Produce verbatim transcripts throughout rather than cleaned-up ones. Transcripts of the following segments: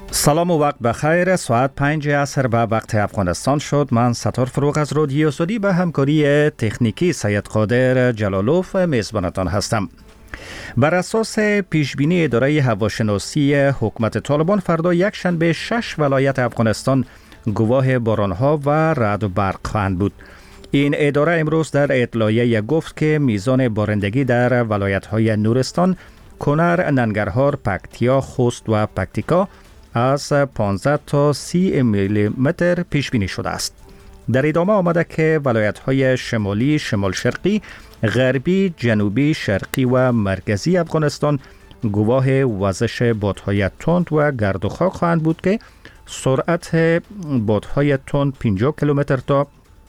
سلام و وقت بخیر. ساعت پنج عصر به وقت افغانستان شد. من ستار فروغ از رادیو سعودی به همکاری تکنیکی سید قادر جلالوف میزبانتان هستم. بر اساس پیشبینی اداره هواشناسی حکومت طالبان فردا یک شنبه شش ولایت افغانستان گواه بارانها و رعد و برق خواهند بود. این اداره امروز در اطلاعیه گفت که میزان بارندگی در ولایت‌های نورستان، کنر، ننگرهار، پکتیا، خوست و پکتیکا از پانزده تا سی میلی متر پیش بینی شده است. در ادامه آمده که ولایت‌های شمالی، شمال شرقی، غربی، جنوبی، شرقی و مرکزی افغانستان گواه وزش بادهای تند و گرد و خاک خواهند بود که سرعت بادهای تند پنجاه کیلومتر تا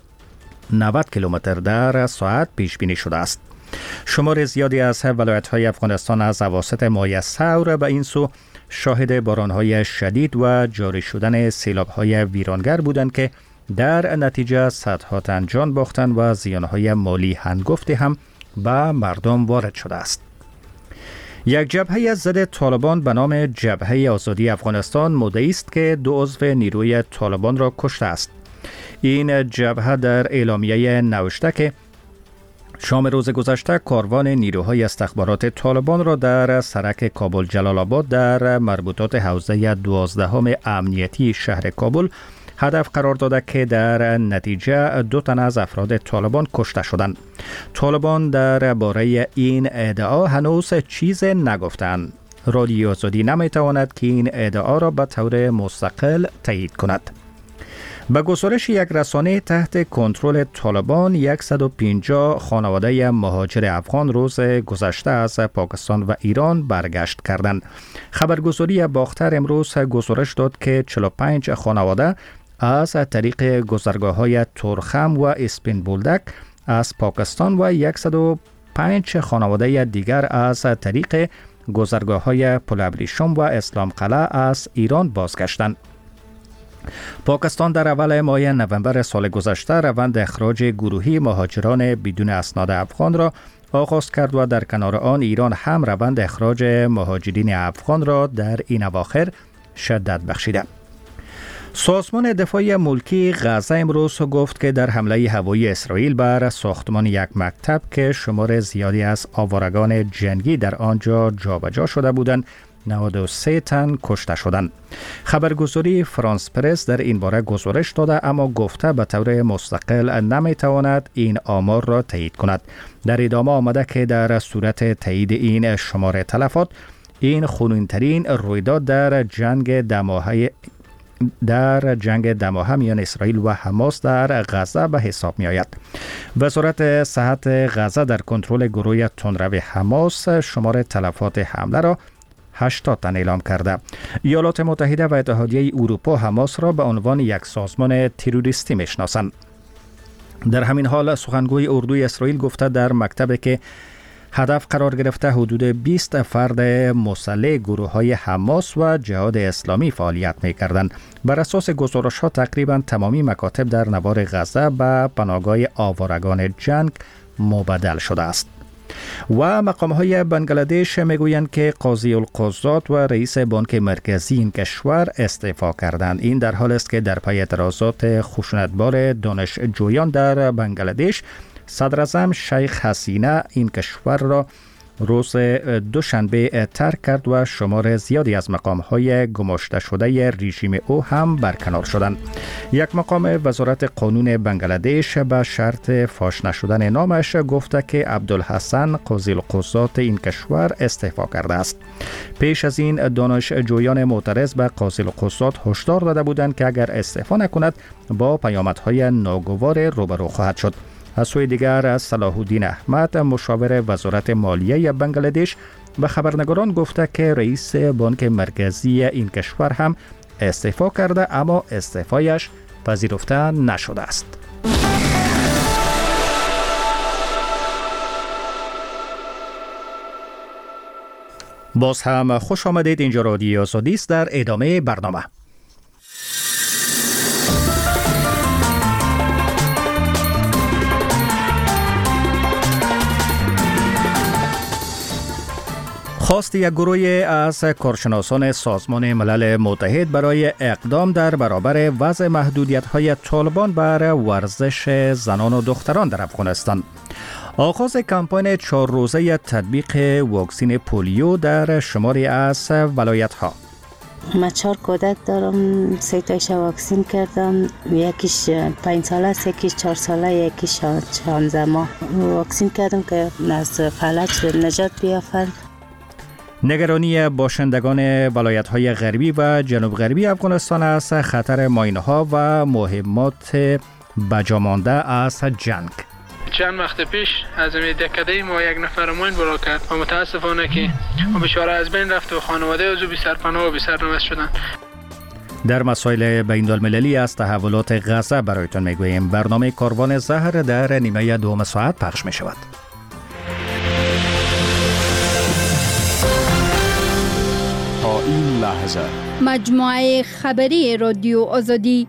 نود کیلومتر در ساعت پیش بینی شده است. شمار زیادی از ولایت‌های افغانستان از اواسط ماه ثور به این سو شاهد باران‌های شدید و جاری شدن سیلاب‌های ویرانگر بودند که در نتیجه صدها تن جان باختند و زیان‌های مالی هنگفتی هم به مردم وارد شده است. یک جبهه ضد طالبان به نام جبهه آزادی افغانستان مدعی است که دو عضو نیروی طالبان را کشته است. این جبهه در اعلامیه نوشته که شام روز گذشته کاروان نیروهای استخبارات طالبان را در سرک کابل جلال آباد در مربوطات حوزه دوازدهم امنیتی شهر کابل هدف قرار داده که در نتیجه دو تن از افراد طالبان کشته شدند. طالبان در باره این ادعا هنوز چیز نگفتند. رادیو آزادی نمیتواند که این ادعا را به طور مستقل تایید کند. به گزارش یک رسانه تحت کنترل طالبان، صد و پنجاه خانواده مهاجر افغان روز گذشته از پاکستان و ایران برگشت کردند. خبرگزاری باختر امروز گزارش داد که چهل و پنج خانواده از طریق گذرگاه‌های تورخم و اسپین بولدک از پاکستان و صد و پنج خانواده دیگر از طریق گذرگاه‌های پل ابریشم و اسلام قلعه از ایران بازگشتند. پاکستان در اول ماه نوامبر سال گذشته روند اخراج گروهی مهاجران بدون اسناد افغان را آغاز کرد و در کنار آن ایران هم روند اخراج مهاجرین افغان را در این اواخر شدت بخشیده. سازمان دفاع ملکی غزه امروز گفت که در حمله هوایی اسرائیل بر ساختمان یک مکتب که شمار زیادی از آوارگان جنگی در آنجا جابجا شده بودند، نود و سه تن کشته شدند. خبرگزاری فرانس پرس در این باره گزارش داده اما گفته به طور مستقل نمیتواند این آمار را تایید کند. در ادامه آمده که در صورت تایید این شمار تلفات، این خونین‌ترین رویداد در جنگ دماهه در جنگ دماهه میان اسرائیل و حماس در غزه به حساب می آید. وزارت صحت غزه در کنترل گروه تندرو حماس شمار تلفات حمله را هشتاد تن اعلام کرده. ایالات متحده و اتحادیه اروپا حماس را به عنوان یک سازمان تروریستی میشناسند. در همین حال سخنگوی اردوی اسرائیل گفته در مکتبی که هدف قرار گرفته حدود بیست فرد مسلح گروه‌های حماس و جهاد اسلامی فعالیت می‌کردند. بر اساس گزارش‌ها تقریباً تمامی مکاتب در نوار غزه به پناهگاه آوارگان جنگ مبدل شده است. و مقام‌های بنگلادش میگویند که قاضی القضات و رئیس بانک مرکزی این کشور استعفا کردند. این در حال است که در پی اعتراضات خشونتبار دانشجویان در بنگلادش، صدر اعظم شیخ حسینه این کشور را روز دوشنبه ترک کرد و شمار زیادی از مقام‌های گماشته شده رژیم او هم برکنار شدند. یک مقام وزارت قانون بنگلادش به شرط فاش نشدن نامش گفته که عبدالحسن قاضی القضات این کشور استعفا کرده است. پیش از این دانشجویان معترض به قاضی القضات هشدار داده بودند که اگر استعفا نکند با پیامدهای ناگوار روبرو خواهد شد. از سوی دیگر صلاح الدین احمد مشاور وزارت مالیه بنگلادش به خبرنگاران گفته که رئیس بانک مرکزی این کشور هم استعفا کرده اما استعفایش پذیرفته نشده است. باز هم خوش آمدید. اینجا رادیو آزادی است. در ادامه برنامه خواست یک گروه از کارشناسان سازمان ملل متحد برای اقدام در برابر وضع محدودیت‌های طالبان بر ورزش زنان و دختران در افغانستان. آغاز کمپاین چهار روزه تطبیق واکسین پولیو در شماری از ولایت‌ها. من چهار کودک دارم، سه تایش واکسین کردم، یکیش پنج ساله است، یکیش چهار ساله، یکیش شانزده ماه. واکسین کردم که از فلج نجات بیافند. نگرانی باشندگان ولایت‌های غربی و جنوب غربی افغانستان از خطر ماینه‌ها و مهمات بجامانده از جنگ. چند وقت پیش از این دکده ما یک نفر ماین برا کرد و متاسفانه که بیچاره از بین رفت و خانواده از او بی سرپناه و بی سرنوشت شدند. در مسائل بین‌المللی از تحولات غزه برایتان میگوییم. برنامه کاروان زهر در نیمه دوم ساعت پخش می شود. تا این لحظه مجموعه خبری رادیو آزادی.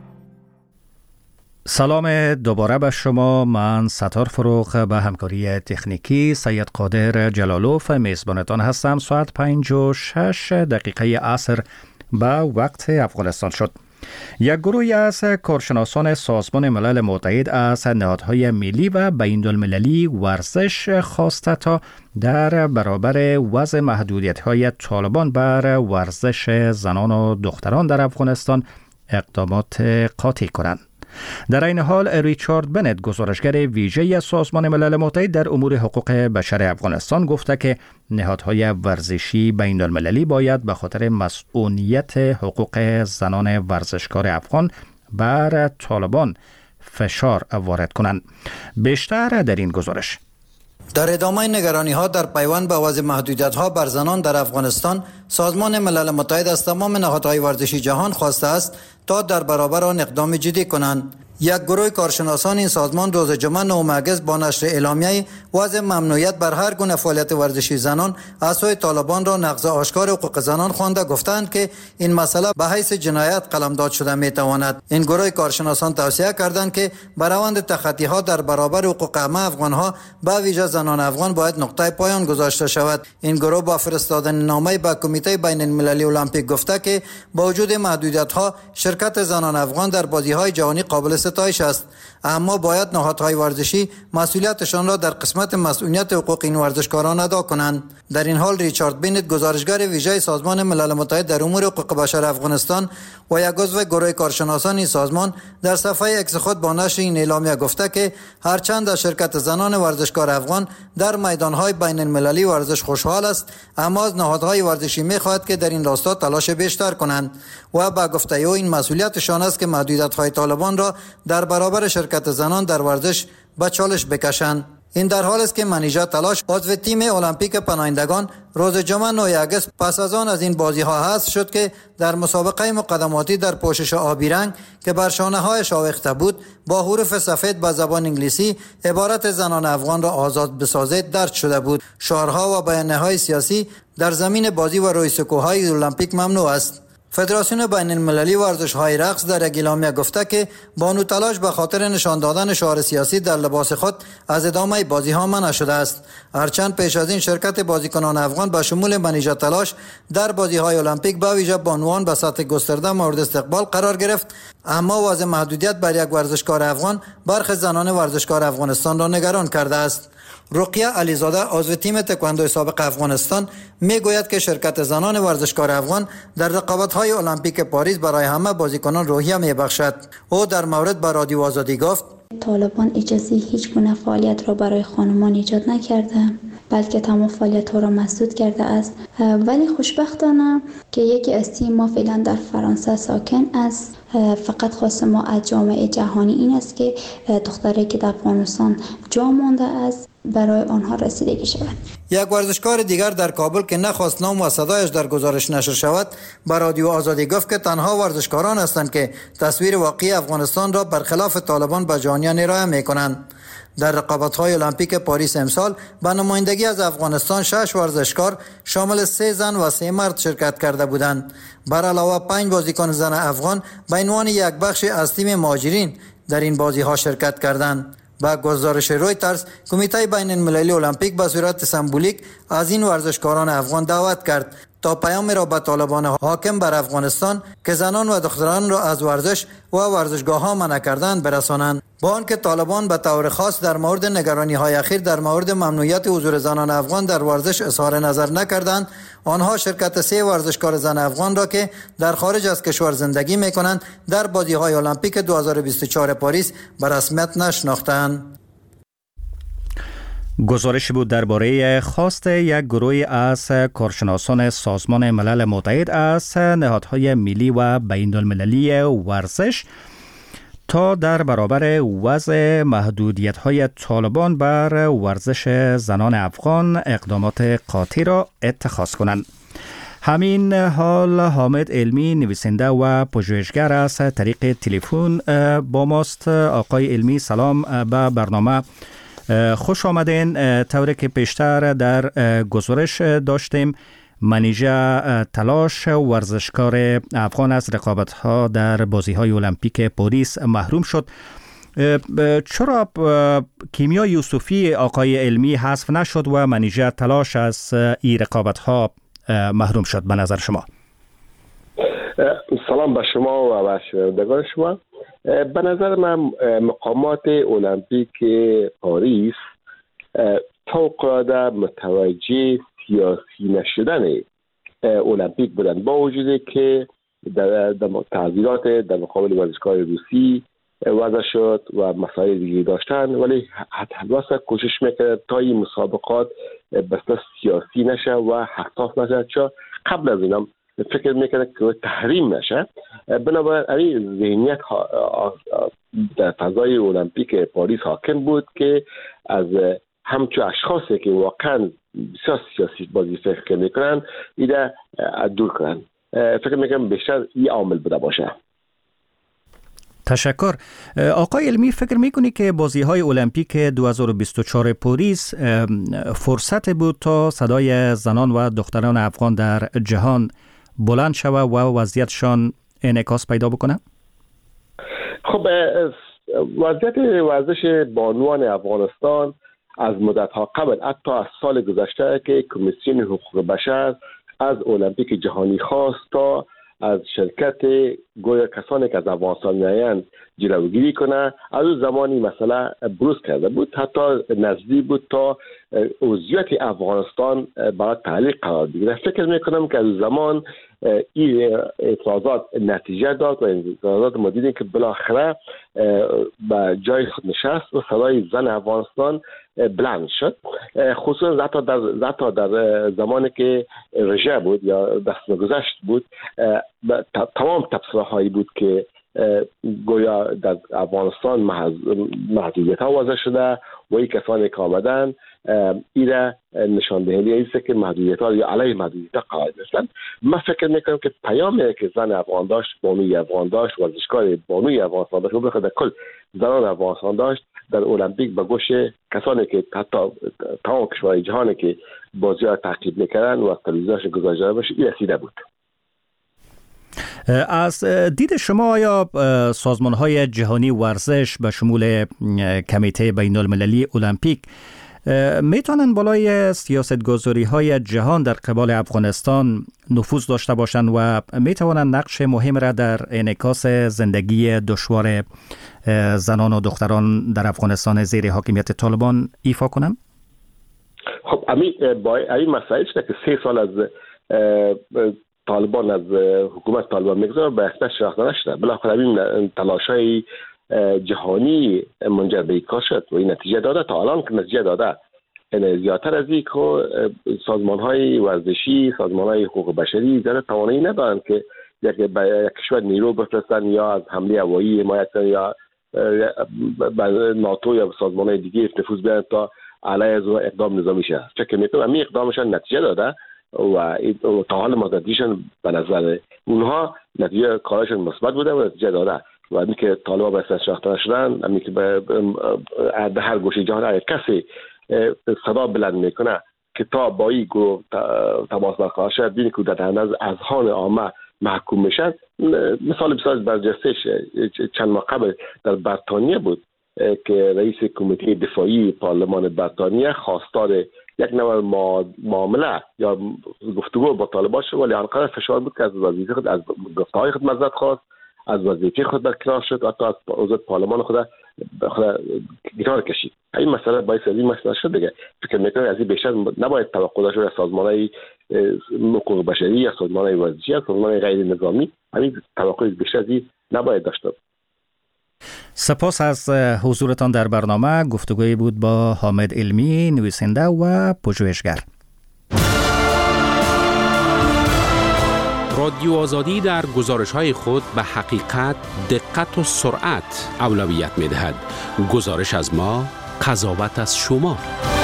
سلام دوباره به شما. من ستار فروغ به همکاری تکنیکی سید قادر جلالوف میزبانتان هستم. ساعت پنج و شش دقیقه عصر به وقت افغانستان شد. یک گروه از کارشناسان سازمان ملل متحد از نهادهای ملی و بین‌المللی ورزش خواسته تا در برابر وضع محدودیت‌های طالبان بر ورزش زنان و دختران در افغانستان اقدامات قاطع کنند. در این حال ریچارد بنت، گزارشگر ویژه سازمان ملل متحد در امور حقوق بشر افغانستان، گفته که نهادهای ورزشی بین المللی باید به خاطر مسئولیت حقوق زنان ورزشکار افغان بر طالبان فشار وارد کنند. بیشتر در این گزارش. در ادامه نگرانی ها در پیوند به وضع محدودیت ها بر زنان در افغانستان، سازمان ملل متحد از تمام نهادهای ورزشی جهان خواسته است تا در برابر آن اقدام جدی کنند. یک گروه کارشناسان این سازمان روز جمعه نهم اگست با نشر اعلامیه وضع ممنوعیت بر هر گونه فعالیت ورزشی زنان از سوی طالبان را نقض آشکار حقوق زنان خوانده گفتند که این مسئله به حیث جنایت قلمداد شده می تواند. این گروه کارشناسان توصیه کردند که بر روند تخطی ها در برابر حقوق همه افغان ها به ویژه زنان افغان باید نقطه پایان گذاشته شود. این گروه با فرستادن نامه به کمیته بین المللی المپیک گفته که با وجود محدودیت ها شرکت زنان افغان در بازی های جهانی قابل ستایش است، اما باید نهادهای ورزشی مسئولیتشان را در قسمت مسئولیت حقوق این ورزشکاران ادا کنند. در این حال ریچارد بنت، گزارشگر ویژه سازمان ملل متحد در امور حقوق بشر افغانستان و یک عضو گروه کارشناسان این سازمان، در صفحه ایکس خود با نشر این اعلامیه گفته که هرچند از شرکت زنان ورزشکار افغان در میدانهای بین المللی ورزش خوشحال است، اما از نهادهای ورزشی می‌خواهد که در این راستا تلاش بیشتر کنند و با گفته او این مسئولیتشان است که محدودیت‌های طالبان را در برابر شرکت زنان در ورزش به چالش بکشند. این در حال است که منیژه تلاش، عضو تیم المپیک پناهندگان، روز جمعه نهم اگست پس از آن از این بازی ها حذف شد که در مسابقه مقدماتی در پوشش آبی رنگ که بر شانه هایش آویخته بود با حروف سفید به زبان انگلیسی عبارت زنان افغان را آزاد بسازید درج شده بود. شعارها و بیانیه‌های سیاسی در زمین بازی و روی سکوهای المپیک ممنوع است. فدراسیون بین المللی ورزش های رقص در یک اعلامیه گفته که بانو تلاش به خاطر نشان دادن شعار سیاسی در لباس خود از ادامه بازی ها منع شده است. هرچند پیش از این شرکت بازیکنان افغان به شمول منیژه تلاش در بازی های المپیک به ویژه بانوان به سطح گسترده مورد استقبال قرار گرفت، اما وضع محدودیت بر یک ورزشکار افغان برخی زنان ورزشکار افغانستان را نگران کرده است. رقیه علیزاده، عضو تیم تکواندو سابق افغانستان، میگوید که شرکت زنان ورزشکار افغان در رقابت‌های المپیک پاریس برای همه بازیکنان روحیه میبخشد. او در مورد به رادیو آزادی گفت: طالبان اجازه هیچ گونه فعالیت را برای خانمان ایجاد نکرده، بلکه تمام فعالیت ها را مسدود کرده است. ولی خوشبختانه که یکی از تیم ما فعلا در فرانسه ساکن است. فقط خواست ما از جامعه جهانی این است که دختری که در افغانستان جا مانده است برای آنها رسیدگی شود. یک ورزشکار دیگر در کابل که نخواست نام و صدایش در گزارش نشر شود به رادیو آزادی گفت که تنها ورزشکاران هستند که تصویر واقعی افغانستان را برخلاف طالبان به جهانیان ارائه می‌کنند. در رقابت‌های المپیک پاریس امسال به نمایندگی از افغانستان شش ورزشکار شامل سه زن و سه مرد شرکت کرده بودند. بر علاوه پنج بازیکن زن افغان به عنوان یک بخش از تیم مهاجرین در این بازی‌ها شرکت کردند. با گزارش رویترز، کمیته بین المللی المپیک به صورت سمبولیک از این ورزشکاران افغان دعوت کرد تا پیام را به طالبان حاکم بر افغانستان که زنان و دختران را از ورزش و ورزشگاه ها منع کردند برسانند. با آنکه طالبان به طور خاص در مورد نگرانی های اخیر در مورد ممنوعیت حضور زنان افغان در ورزش اظهار نظر نکردند، آنها شرکت سه ورزشکار زن افغان را که در خارج از کشور زندگی می‌کنند در بازی‌های المپیک دو هزار و بیست و چهار پاریس به رسمیت نشناختند. گزارش بود درباره خواست یک گروه از کارشناسان سازمان ملل متحد از نهادهای ملی و بین المللی ورزش تا در برابر وضع محدودیت‌های طالبان بر ورزش زنان افغان اقدامات قاطع را اتخاذ کنند. همین حال حامد علمی نویسنده و پژوهشگر از طریق تلفن با ماست. آقای علمی سلام به برنامه، خوش آمدین. طوری که پیشتر در گزارش داشتیم، منیژه تلاش ورزشکار افغان از رقابت‌ها در بازی‌های المپیک پاریس محروم شد. چرا کیمیا یوسفی آقای علمی حذف نشد و منیژه تلاش از این رقابت‌ها محروم شد به نظر شما؟ سلام به شما و به شنوندگان شما. به نظر من مقامات المپیک پاریس فوق‌العاده متوجه سیاسی نشدن المپیک بودند، با وجودی که در تعذیرات در مقابل ورزشکار روسی وضع شد و مسائل دیگه داشتن، ولی حتی کوشش میکرد تا این مسابقات بس سیاسی نشه و حساس نشه، چون قبل از اینم فکر میکنه که تحریم نشه. بنابراین ذهنیت در فضای المپیک پاریس حاکم بود که از همچون اشخاصی که واقعا بسیار سیاسی بازی فکر میکنن ایده دور کنن. فکر میکنم بیشتر این عامل بوده باشه. تشکر. آقای علمی، فکر میکنی که بازی های المپیک دو هزار و بیست و چهار پاریس فرصت بود تا صدای زنان و دختران افغان در جهان بلند شوه و وضعیتشان انعکاس پیدا بکنه؟ خب وضعیت ورزش بانوان افغانستان از مدت‌ها قبل، حتی از سال گذشته که کمیسیون حقوق بشر از المپیک جهانی خواست تا از شرکت گویا کسانی که از افغانستان میآیند جلوگیری کنه، از اون زمانی مسئله بروز کرده بود، حتی نزدیک بود تا عضویت افغانستان برای تعلیق قرار بگیره. فکر میکنم که از زمان این اعتراضات نتیجه داد و اعتراضات ما دیدیم که بالاخره به جای خود نشست و صدای زن افغانستان بلند شد، خصوصا حتی در, حتی در زمانی که رژه بود یا دست گذشت بود. تمام تبصره هایی بود که گویا در افغانستان محدودیت ها وضع شده و این کسانی که آمدن ایره نشان دهنده ایست که محدودیت ها یا علیه محدودیت ها قرار داشتن. من فکر میکنم که پیامی که زن افغان داشت، بانوی افغان داشت، ورزشکار بانوی افغانستان داشت و بخاطر کل زنان افغانستان داشت در المپیک به گوش کسانی که حتی تمام کشورهای جهانی که بازی ها تعقیب میکردن و تلویزیونش گذاشته باشه این رسیده بود. از دید شما آیا سازمان‌های جهانی ورزش به شمول کمیته بین المللی المپیک میتونن بالای سیاستگذاری‌های جهان در قبال افغانستان نفوذ داشته باشند و میتوانند نقش مهم را در انعکاس زندگی دشوار زنان و دختران در افغانستان زیر حاکمیت طالبان ایفا کنند؟ خب امی با این مسائل که سه سال از طالبان از حکومت طالبان میگذاره به احتیاج شناخته نشده، بالاخره این تلاش‌های جهانی منجر به کار شد و این نتیجه داده. تا الان که نتیجه داده، این زیادتر از این که سازمان‌های ورزشی، سازمان‌های حقوق بشری در توانایی ندارند که یک به یک کشور نیرو بفرستن یا از حمله هوایی حمایت کنن یا به ناتو یا سازمان‌های دیگه نفوذ بیارن تا علیه از اقدام نظامی شه. فکر می‌کنم همین اقدامشان نتیجه داده و تا حال مدتیشون به نظر اونها نتیجه کارشون مثبت بوده و نتیجه داده و اینی که طالبان به احتیاج شناخته نشدن، همین که به هر گوشه جهان اگر کسی صدا بلند میکنه که تا با این گروه تماس برقرار شد بینی که در از اذهان عامه محکوم میشن. مثال بسیار برجسته چند ماه قبل در بریتانیا بود که رئیس کمیته دفاعی پارلمان بریتانیا خواستار یک نوع معامله یا گفتگو با طالبان شد، ولی آنقدر فشار بود که از وظیفه خود از گفته‌های خود معذرت خواست، از وظیفه خود برکنار شد، حتی از عضو پارلمان خود خود کنار کشید. این مسئله باعث از این مسئله شد دیگه. فکر می‌کنم از این بیشتر نباید توقع داشت از سازمان‌های حقوق بشری یا سازمان‌های ورزشی یا سازمان‌های غیر نظامی. همین توقع بیشتر از این نباید داشت. سپاس از حضورتان در برنامه. گفتگوی بود با حامد علمی، نویسنده و پژوهشگر. رادیو آزادی در گزارش‌های خود به حقیقت، دقت و سرعت اولویت می‌دهد. گزارش از ما، قضاوت از شما.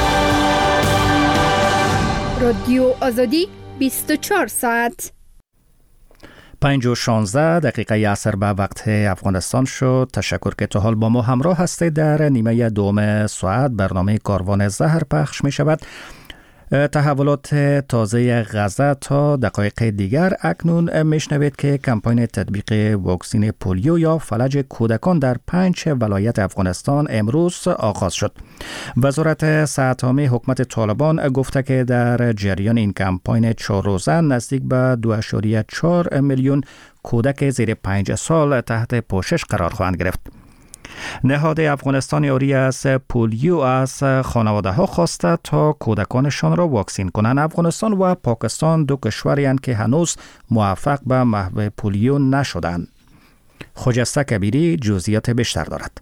رادیو آزادی بیست و چهار ساعت. پنج و شانزده دقیقه عصر به وقت افغانستان شد. تشکر که تا حال با ما همراه هستید. در نیمه دوم ساعت برنامه کاروان زهر پخش می شود. تحولات تازه غزه تا دقایق دیگر. اکنون میشنوید که کمپاین تطبیق واکسن پولیو یا فلج کودکان در پنج ولایت افغانستان امروز آغاز شد. وزارت صحت عامه حکومت طالبان گفته که در جریان این کمپاین چهار روزه نزدیک به دو اشاریه چهار میلیون کودک زیر پنج سال تحت پوشش قرار خواهند گرفت. نهاد افغانستان یاری از پولیو از خانواده ها خواسته تا کودکانشان را واکسین کنند. افغانستان و پاکستان دو کشوری هستند که هنوز موفق به محو پولیو نشدند. خجسته کبیری جزئیات بیشتر دارد.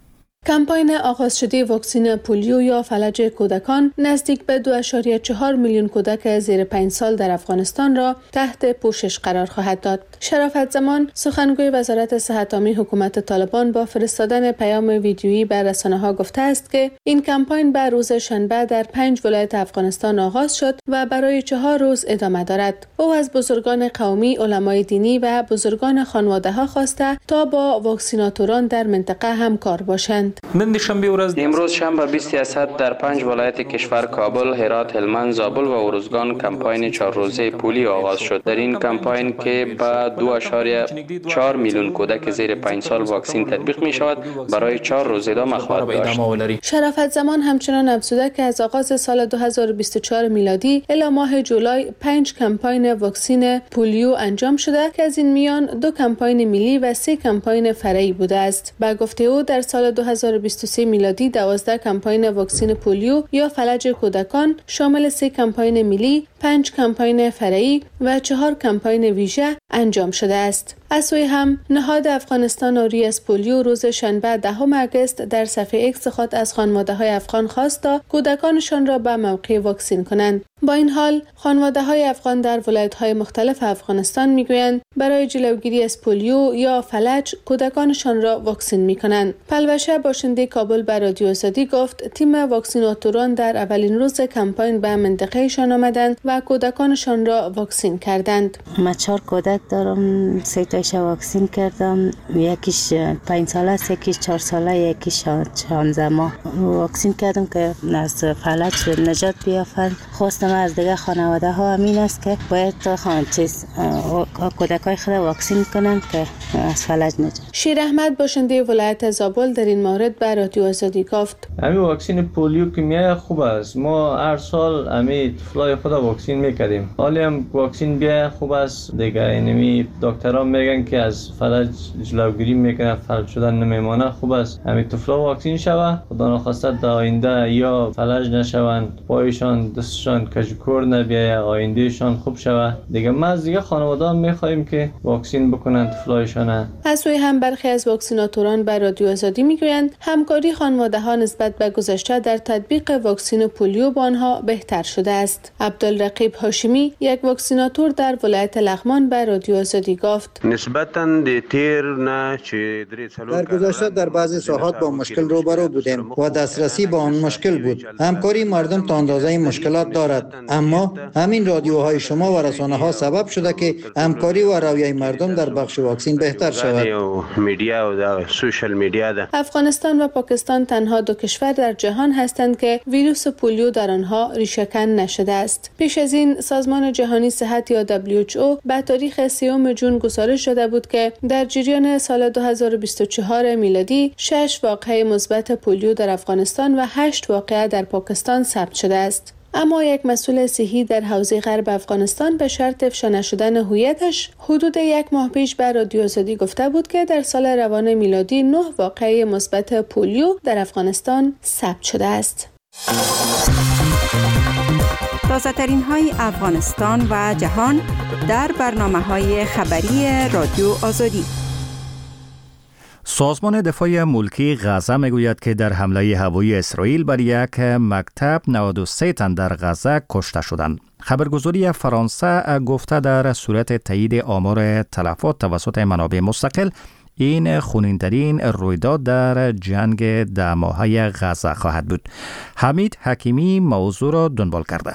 کمپاین آغاز شده واکسن پولیو یا فلج کودکان نزدیک به دو اشاریه چهار میلیون کودک زیر پنج سال در افغانستان را تحت پوشش قرار خواهد داد. شرافت زمان سخنگوی وزارت صحت عامه حکومت طالبان با فرستادن پیام ویدیویی به رسانه‌ها گفته است که این کمپاین به روز شنبه در پنج ولایت افغانستان آغاز شد و برای چهار روز ادامه دارد. او از بزرگان قومی، علمای دینی و بزرگان خانواده‌ها خواسته تا با واکسیناتوران در منطقه همکار باشند. امروز شنبه بیست اسد در پنج ولایت کشور کابل، هرات، هلمند، زابل و ارزگان کمپاین چهار روزه پولیو آغاز شد. در این کمپاین که به دو اشاریه چهار میلیون کودک زیر پنج سال واکسن تطبیق می شود برای چهار روز ادامه خواهد داشت. شرافت زمان همچنان افزوده که از آغاز سال دو هزار و بیست و چهار میلادی الی ماه جولای پنج کمپاین واکسن پولیو انجام شده که از این میان دو کمپاین ملی و سه کمپاین فرعی بوده است. با گفته او در سال دو هزار و بیست و سه میلادی دوازده کمپاین واکسن پولیو یا فلج کودکان شامل سه کمپاین ملی، پنج کمپاین فرعی و چهار کمپاین ویژه انجام شده است. از سوی هم نهاد افغانستان یاری از پولیو روز شنبه دهم اگست در صفحه ایکس خود از خانواده‌های افغان خواست تا کودکانشان را به موقع واکسین کنند. با این حال خانواده‌های افغان در ولایت‌های مختلف افغانستان می‌گویند برای جلوگیری از پولیو یا فلج کودکانشان را واکسین می‌کنند. پلوشه باشنده کابل به رادیو آزادی گفت تیم واکسیناتوران در اولین روز کمپاین به منطقه‌شان آمدند و کودکانشان را واکسین کردند. من چهار کودک دارم، سه تایش واکسین کردم. یکیش پنج ساله است، یکیش چهار ساله، یکیش شانزده ماه. واکسین کردم که از فلج نجات بیافند. خواستم از دیگه خانواده ها همین است که باید تا خان چیز کودکای خود واکسین کنند که از فلج نجات. شیر احمد باشنده ولایت زابل در این مورد به رادیو آزادی گفت همین واکسن پولیو که میای خوب است. ما هر سال همین طفلای خود واکسین میکردیم. حالی هم واکسن بیا خوب است دیگه. اینمی دکترها میگن که از فلج جلوگیری میکنه، فلج شدن نمیمانه. خوب است همین طفلا واکسین شوه. خدا نخواسته در آینده یا فلج نشوند، پایشان دستشان کجکور نبیه، آیندهشان خوب شوه دیگه. ما از دیگه خانواده میخوایم که واکسین بکنن طفلایشان. از سوی هم برخی از واکسیناتوران به رادیو آزادی میگویند همکاری خانواده ها نسبت به گذشته در تطبیق واکسن پولیو با آنها بهتر شده است. عبدالرقیب هاشمی یک واکسیناتور در ولایت لغمان به رادیو آزادی گفت نسبتاً تیر نه چه در گذشته در بعضی ساحات با مشکل روبرو بودیم و دسترسی به آن مشکل بود. همکاری مردم تا اندازه مشکلات دارد. اما همین رادیوهای شما و رسانه ها سبب شده که همکاری و رویه مردم در بخش واکسین بهتر شود. میډیا او سوشل میډیا ده. افغانستان و پاکستان تنها دو کشور در جهان هستند که ویروس پولیو در آنها ریشه‌کن نشده است. پیش از این سازمان جهانی صحت یا دبلیو اچ او به تاریخ سیوم جون گزارش داده بود که در جریان سال دو هزار و بیست و چهار میلادی شش واقعه مثبت پولیو در افغانستان و هشت واقعه در پاکستان ثبت شده است. اما یک مسئول صحی در حوزه غرب افغانستان به شرط افشا نشدن هویتش حدود یک ماه پیش به رادیو آزادی گفته بود که در سال روان میلادی نه واقعه مثبت پولیو در افغانستان ثبت شده است. تازه ترین های افغانستان و جهان در برنامه های خبری رادیو آزادی. سازمان دفاع ملکی غزه میگوید که در حمله هوایی اسرائیل بر یک مکتب نود و سه تن در غزه کشته شدند. خبرگزاری فرانسه گفته در صورت تایید آمار تلفات توسط منابع مستقل این خونین‌ترین رویداد در جنگ ده ماهه غزه خواهد بود. حمید حکیمی موضوع را دنبال کرده.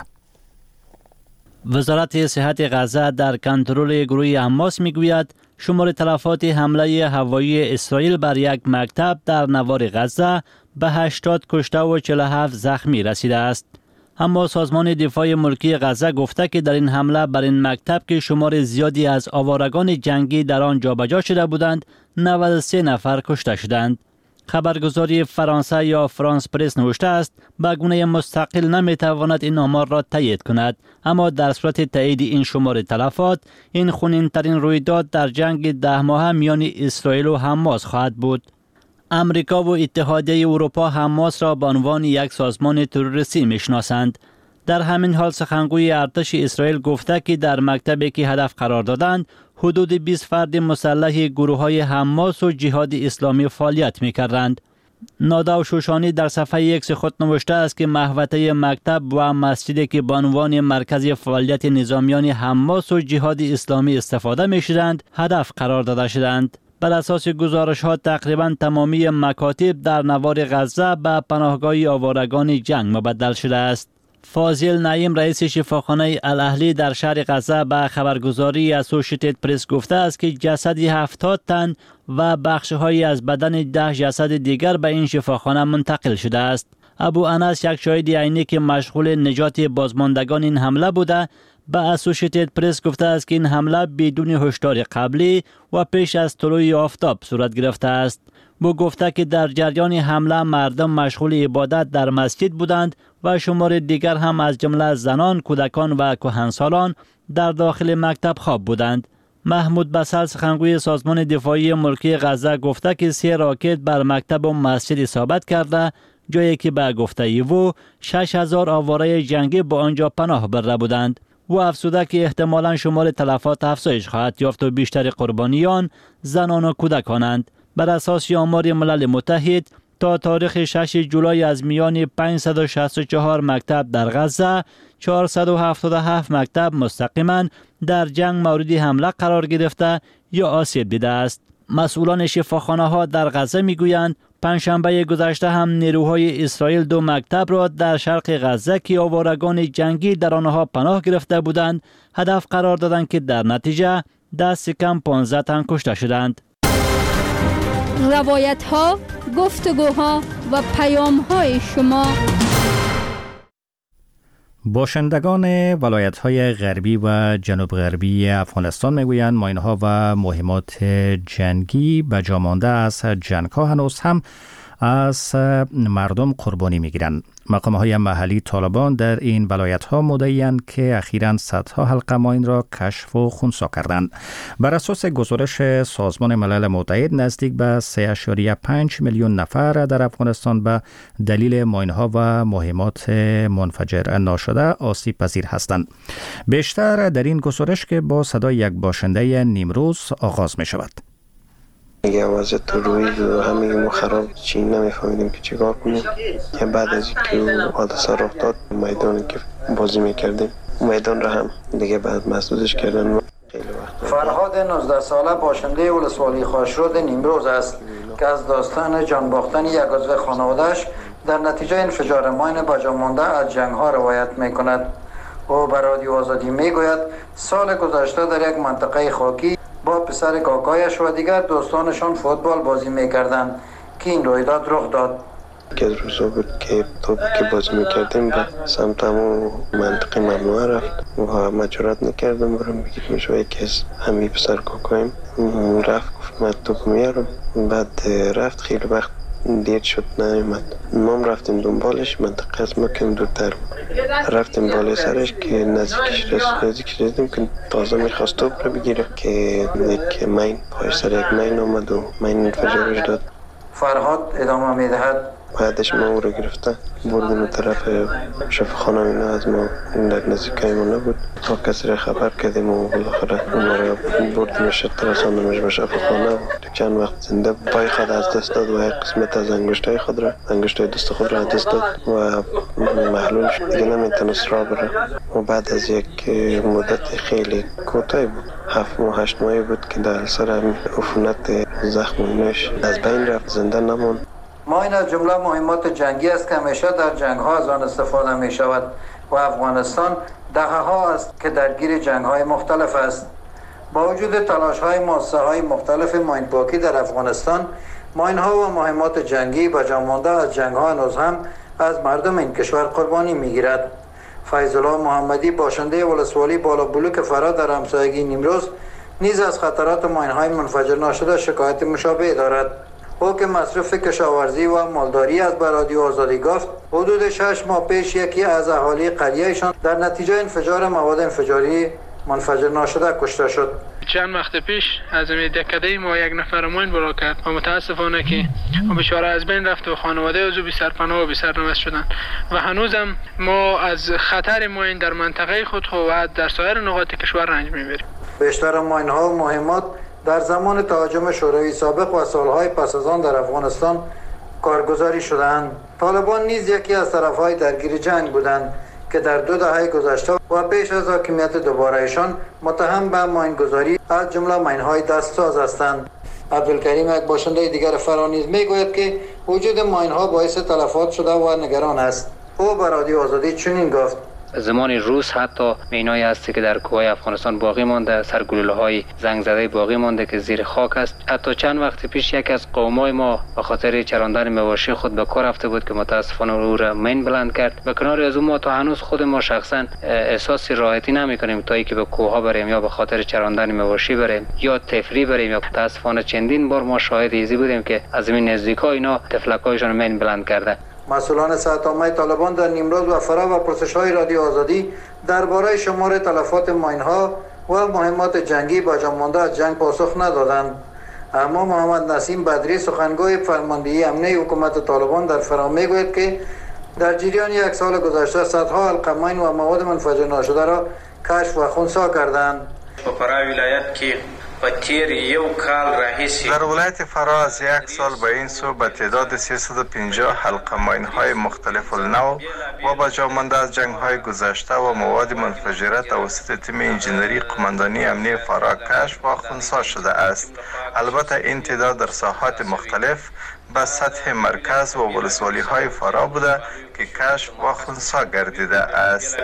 وزارت صحت غزه در کنترل گروه حماس میگوید شمار تلفات حمله هوایی اسرائیل بر یک مکتب در نوار غزه به هشتاد کشته و چهل و هفت زخمی رسیده است. اما سازمان دفاع ملکی غزه گفته که در این حمله بر این مکتب که شمار زیادی از آوارگان جنگی در آن جابجا شده بودند، نود و سه نفر کشته شدند. خبرگزاری فرانسه یا فرانس پرس نوشته است به گونه مستقل نمیتواند این آمار را تایید کند، اما در صورت تایید این شمار تلفات این خونین‌ترین رویداد در جنگ ده ماهه میان اسرائیل و حماس خواهد بود. امریکا و اتحادیه اروپا حماس را به عنوان یک سازمان تروریستی میشناسند. در همین حال سخنگوی ارتش اسرائیل گفته که در مکتبی که هدف قرار دادند حدود بیست فرد مسلح گروه‌های حماس و جهاد اسلامی فعالیت می‌کردند. ناداو شوشانی در صفحه ایکس خود نوشته است که محوطه مکتب و مسجدی که به عنوان مرکز فعالیت نظامیان حماس و جهاد اسلامی استفاده می‌شدند هدف قرار داده شدند. بر اساس گزارش‌ها تقریباً تمامی مکاتب در نوار غزه به پناهگاه آوارگان جنگ مبدل شده است. فاضل نعیم رئیس شفاخانه الاهلی در شهر غزه به خبرگزاری اسوشییتد پرس گفته است که جسد هفتاد تن و بخش‌هایی از بدن ده جسد دیگر به این شفاخانه منتقل شده است. ابو انس یک شاهد عینی که مشغول نجات بازماندگان این حمله بوده به اسوشییتد پرس گفته است که این حمله بدون هشدار قبلی و پیش از طلوع آفتاب صورت گرفته است. او گفته که در جریان حمله مردم مشغول عبادت در مسجد بودند و شمار دیگر هم از جمله زنان، کودکان و کهنسالان در داخل مکتب خواب بودند. محمود بسل سخنگوی سازمان دفاعی ملکی غزه گفته که سه راکت بر مکتب و مسجد اصابت کرده، جایی که به گفته او شش هزار آواره جنگی با آنجا پناه برده بودند. و افزوده که احتمالاً شمار تلفات افزایش خواهد یافت و بیشتر قربانیان زنان و کودکانند. بر اساس آمار ملل متحد تا تاریخ شش جولای از میان پانصد و شصت و چهار مکتب در غزه، چهارصد و هفتاد و هفت مکتب مستقیما در جنگ مورد حمله قرار گرفته یا آسیب دیده است. مسئولان شفاخانه ها در غزه میگویند پنجشنبه گذشته هم نیروهای اسرائیل دو مکتب را در شرق غزه که آوارگان جنگی در آنها پناه گرفته بودند هدف قرار دادند که در نتیجه دست کم پانزده تن کشته شدند. روایت ها، گفتگوها و پیام های شما. باشندگان ولایت‌های غربی و جنوب غربی افغانستان میگویند ماین‌ها و مهمات جنگی به جا مانده از جنگ‌ها هنوز هم از مردم قربانی میگیرند. مقام‌های محلی طالبان در این ولایت‌ها مدعی‌اند که اخیراً صدها حلقه ماین را کشف و خنثی کردند. بر اساس گزارش سازمان ملل متحد نزدیک به سه و پنج میلیون نفر در افغانستان به دلیل ماین‌ها و مهمات منفجر ناشده آسیب پذیر هستند. بیشتر در این گزارش که با صدای یک باشنده نیمروز آغاز می شود. میگه وضع تو روی و همه ما خراب چی نمیفهمیدیم که چیکار کنیم. یا بعد از اینکه حادثه رخ داد میدانی که بازی میکردیم میدان را هم دیگه بعد مسدودش کردن. فرهاد نوزده ساله باشنده ولسوالی خاشرود نیمروز است که از داستان جان باختن یک عضو خانواده‌اش در نتیجه انفجار ماین بجا مانده از جنگ ها روایت میکند. او به رادیو آزادی میگوید سال گذشته در یک منطقه خاکی با پسر کاکایش و دیگر دوستانشان فوتبال بازی میکردند که این رویداد رخ داد. که از روزا بود که توپ که بازی میکردیم به سمت همون منطقه ممنوع رفت و من جرات نکردم برم بگید میشه یکی از همین پسر کاکایم رفت گفت من توپ میارم. بعد رفت خیلی وقت دیر شد نیومد. ما رفتیم دنبالش منطقه از ما کم دورتر بود. رفتیم بالای سرش که نزدیکش رسید نزدیکش رسیدیم که تازه میخواست توپ رو بگیره که یک مین پای سر یک مین آمد و مین انفجارش داد. فرهاد ادامه میدهد بعدش ما او رو گرفته بردیم طرف شفاخانه. اینا از ما در نزدیکای ما نبود تا کسی را خبر کردیم و بالاخره ما را بردیمش رساندیمش به شفاخانه و چند وقت زنده پای خود از دست داد و یک قسمت از انگشتای خود را انگشتای دست خود را از دست داد و محلول شد دیگه نمیتونست راه بره. و بعد از یک مدت خیلی کوتاهی بود هفت ماه هشت ماهی بود که در سر همین عفونت زخم اینش از بین رفت زنده نموند. ما این از جمله مهمات جنگی است که همیشه در جنگ ها از آن استفاده می شود و افغانستان دهه ها است که درگیر جنگ های مختلف است. با وجود تلاش های مؤسسه های مختلف ماین پاکی در افغانستان، ماین ها و مهمات جنگی به جا مانده از جنگ ها هنوز هم از مردم این کشور قربانی می گیرد. فیض الله محمدی باشنده ولسوالی بالا بلوک فرا در همسایگی نیمروز نیز از خطرات ماین های منفجر ناشده شکایت مشابه دارد. او که مصرف کشاورزی و مالداری از به رادیو آزادی گفت حدود شش ماه پیش یکی از اهالی قریهشان در نتیجه انفجار مواد انفجاری منفجر ناشده کشته شد. چند وقت پیش از این دکده ما یک نفر ماین برا کرد و متاسفانه که بیچاره از بین رفت و خانواده از او بی سرپناه و بی سرنوشت شدند و هنوزم ما از خطر ماین در منطقه خود و در سایر نقاط کشور رنج میبریم. بیشتر ماین ها و مهمات در زمان تهاجم شوروی سابق و سالهای پس از آن در افغانستان کارگزاری شدند. طالبان نیز یکی از طرفهای درگیر جنگ بودند که در دو دهه گذشته و پیش از حاکمیت دوبارهشان متهم به ماینگذاری از جمله ماین‌های دستساز هستند. عبدالکریم یک باشنده دیگر فرا نیز میگوید که وجود ماین‌ها باعث تلفات شده و نگران است. او به رادیو آزادی چنین گفت: زمان روز حتی مینایی هستی که در کوههای افغانستان باقی مانده، سرگلوله‌های زنگ زده باقی مانده که زیر خاک است. حتی چند وقت پیش یک از قومای ما به خاطر چراندن مواشی خود به کار رفته بود که متاسفانه او را مین بلند کرد. به کنار از اون ما تا هنوز خود ما شخصا احساس راحتی نمی‌کنیم تا اینکه به کوهها بریم یا به خاطر چراندن مواشی بریم یا تفریح بریم. یا متاسفانه چندین بار ما شاهد ایزی بودیم که از این نزدیکا اینا تفلکایشون مین بلند کرده. مسئولان صحت‌عامه طالبان در نیمروز و فرا و پرسش‌های رادیو آزادی درباره شمار تلفات ماین‌ها و مهمات جنگی با جا مانده از جنگ پاسخ ندادند. اما محمد نسیم بدری سخنگوی فرماندهی امنیه حکومت طالبان در فرا میگوید که در جریان یک سال گذشته صدها حلقه ماین و مواد منفجر ناشده را کشف و خنثی کردند. فرا ولایت که در ولایت فرا از یک سال به این سو به تعداد سیصد و پنجاه حلقه ماین های مختلف النوع و با جا مانده از جنگ های گذشته و مواد منفجره توسط تیم انجینری قماندانی امنیه فرا کشف و خنثی شده است. البته این تعداد در ساحات مختلف به سطح مرکز و ولسوالی های فرا بوده که کشف و خنثی گردیده است.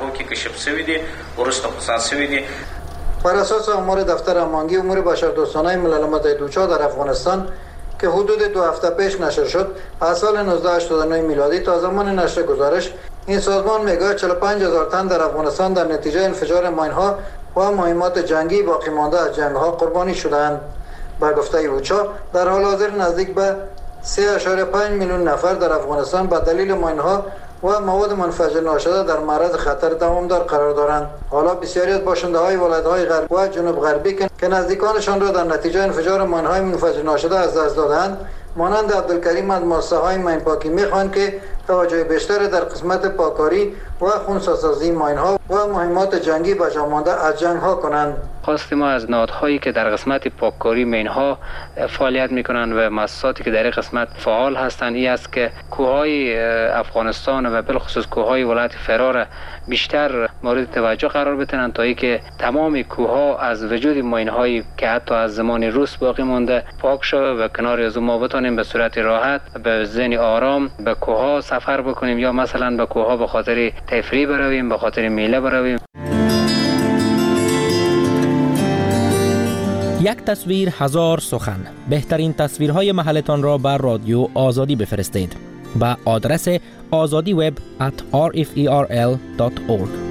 بر اساس آمار دفتر امانگی امور بشردوستانه ملل متحد اوچا در افغانستان که حدود دو هفته پیش نشر شد، از سال نوزده هشتاد و نه میلادی تا زمان نشر گزارش، این سازمان میگوید چهل و پنج هزار تن در افغانستان در نتیجه انفجار ماین‌ها و مهمات جنگی باقی مانده از جنگ‌ها قربانی شدند. با گفته اوچا در حال حاضر نزدیک به سه اشاره پنج میلیون نفر در افغانستان به دلیل ماین‌ها و مواد منفجر ناشده در معرض خطر دوامدار قرار دارند. حالا بسیاری از باشنده های ولایت‌های غرب و جنوب غربی که نزدیکانشان را در نتیجه انفجار ماین‌های منفجر ناشده از دست دادند، مانند عبدالکریم از مؤسسه‌های ماین پاکی می‌خواهند که توجه بیشتر در قسمت پاکاری و خنثی‌سازی ماین‌ها و مهمات جنگی به جا مانده از جنگ‌ها کنند. خواست ما از نهادهایی که در قسمت پاککاری مین‌ها فعالیت می‌کنند و مؤسساتی که در این قسمت فعال هستند این است که کوههای افغانستان و بالخصوص کوههای ولایت فرا بیشتر مورد توجه قرار بدهند تا اینکه تمام کوهها از وجود ماین‌هایی که حتی از زمان روس باقی مانده پاک شود و کنار از ما بتونیم به صورت راحت به ذهن آرام به کوهها سفر سفر بکنیم یا مثلا به کوه ها به خاطر تفریح برویم، به خاطر میله برویم. یک تصویر هزار سخن. بهترین تصویرهای محلتان را بر رادیو آزادی بفرستید. با آدرس آزادی وب ات آر اف ای آر ال دات اورگ.